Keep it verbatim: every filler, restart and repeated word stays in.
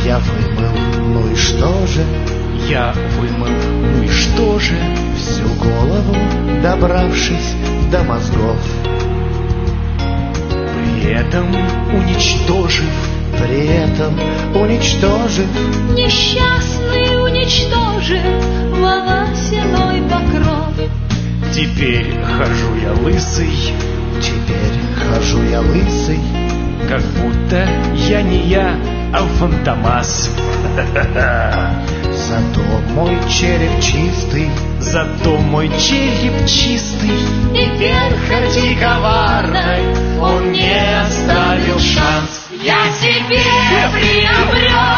Я вымыл, ну и что же? Я вымыл, ну и что же? Всю голову, добравшись до мозгов. При этом уничтожив, при этом уничтожив, несчастный уничтожив волосяной покров. Теперь хожу я лысый, теперь хожу я лысый, как будто я не я, а Фантомас. Зато мой череп чистый, зато мой череп чистый. И перхоти коварной он не оставил шанс. Я себе приобрел